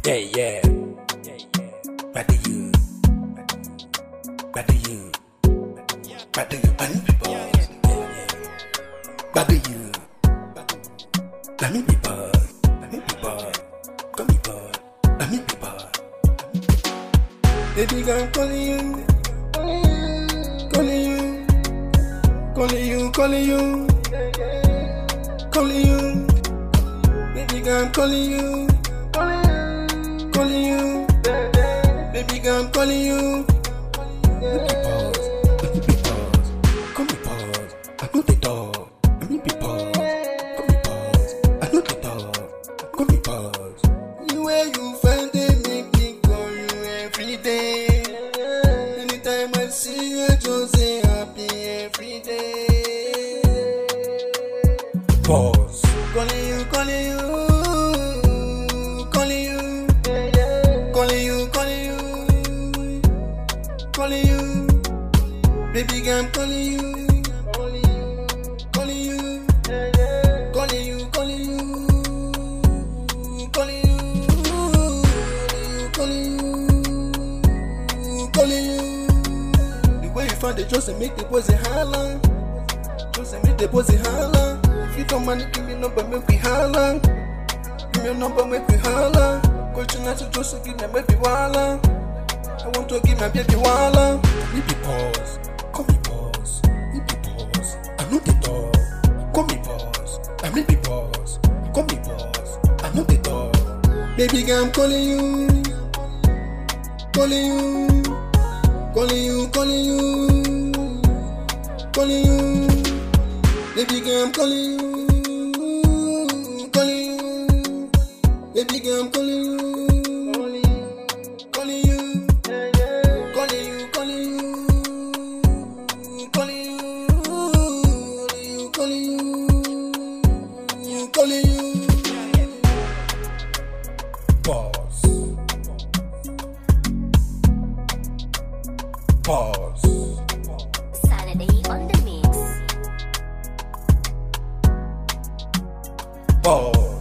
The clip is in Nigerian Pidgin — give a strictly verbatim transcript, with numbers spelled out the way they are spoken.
Yeah, yeah. Back to you. Back to you. Back to you. I need people. Yeah, yeah. Back to you. I need people. I need people. Come people. I need people. Baby girl, I'm calling you. Calling you. Calling you. Calling you. Calling you. Baby girl, I'm calling you. Calling you. Baby girl, I'm calling you. Let me pause. Let me pause. Call me pause. I know the door. Let me pause. Call me pause. I know the door. Call me pause. You where you find it, make me call you every day. Anytime I see you, I just say happy every day. Pause. Calling you, calling you. Calling you. Calling you, calling you. Calling you. Baby girl, I'm calling you. Calling you. Calling you. Calling you, calling you. Calling you. Calling you. Calling you. The way you found it just to make the boys a holler. Just to make the boys a holler. If you don't mind, give me a number, make me holler. Give me a number, make me holler. Go to night to just to give me baby walla. I want to give my baby walla. Need be pause, call me pause. Need be pause, I know the door. Call me pause, I need be pause. Call me pause, I know the door. Baby girl, I'm calling you. Calling you. Calling you, calling you. Calling you. Baby girl, I'm calling you. Calling you. Baby girl, I'm calling you. Calling you. Calling you, calling you. Calling you. Calling you. Calling you. Pause. Pause. Saturday on the mix. Pause.